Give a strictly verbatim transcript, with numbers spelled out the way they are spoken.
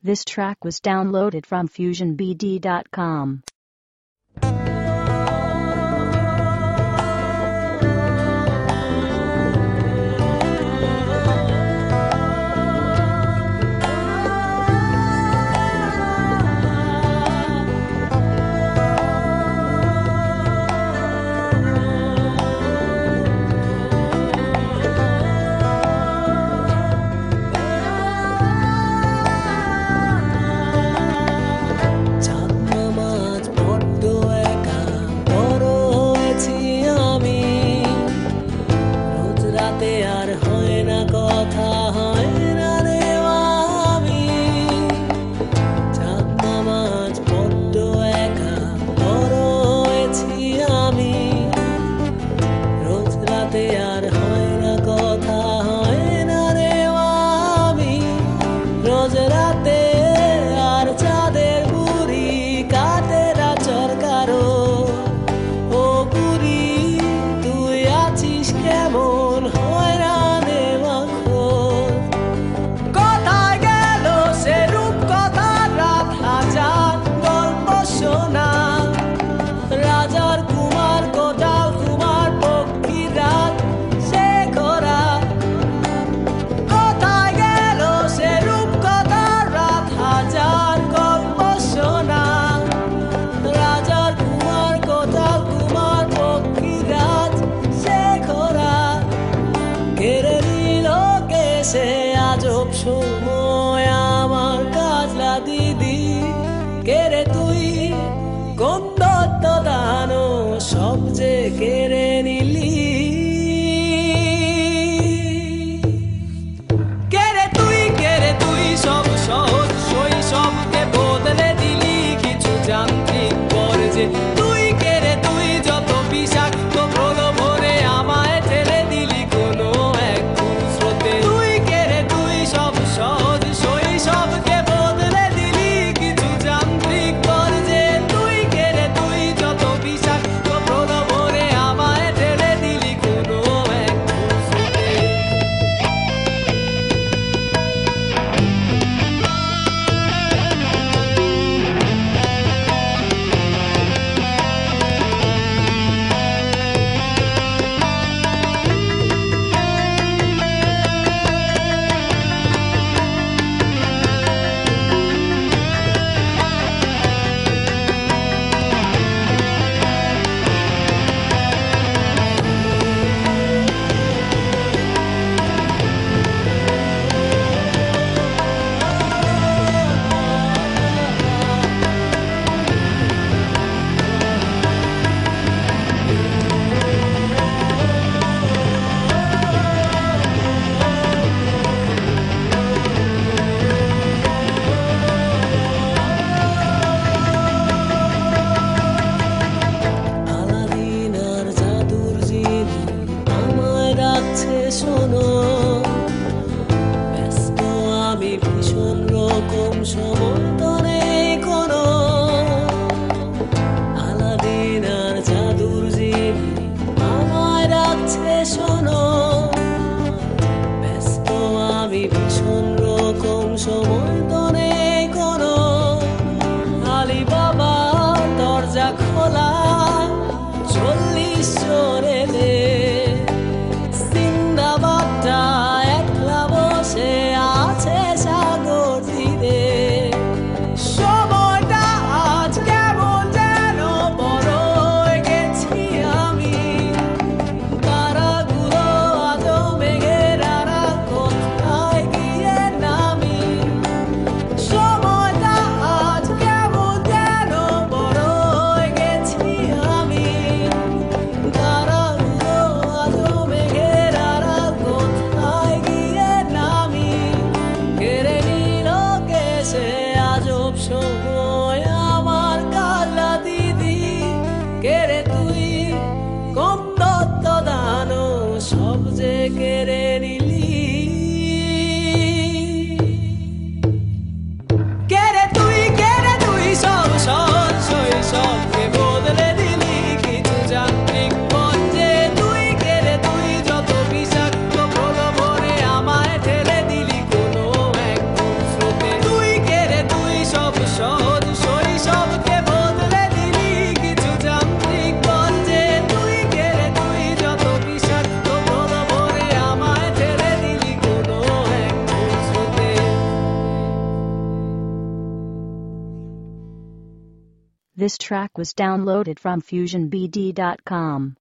This track was downloaded from fusion b d dot com. সময় আমার কাজলা দিদি কেড়ে তুই কোন দত্ত দানো সব যে কেড়ে নিলি কেড়ে তুই কেড়ে তুই সব সহজ শৈশবকে বদলে দিলি কিছু যান্ত্রিক পর্যায়ে তুই কেড়ে তুই যত বিষাক্ত প্রলোভনে আমায় ঠেলে দিলি কোনো এক স্রোতে তুই কেড়ে তুই সব সহজ শৈশবকে বদলে দিলি কিছু যান্ত্রিক পর্যায়ে তুই কেড়ে তুই যত বিষাক্ত প্রলোভনে আমায় ঠেলে দিলি কোনো এক স্রোতে শোনো ব্যস্ত আমি ভীষণ রকম সময় তো নেই কোনো আলাদিন আর জাদুর জিনি আমায় রাখছে শোনো ব্যস্ত আমি ভীষণ রকম সময় তো নেই কোনো আলি বাবা দরজা খোলা চল্লিশ জনে দে একলা বসে আছে সাগর তীরে This track was downloaded from fusion b d dot com.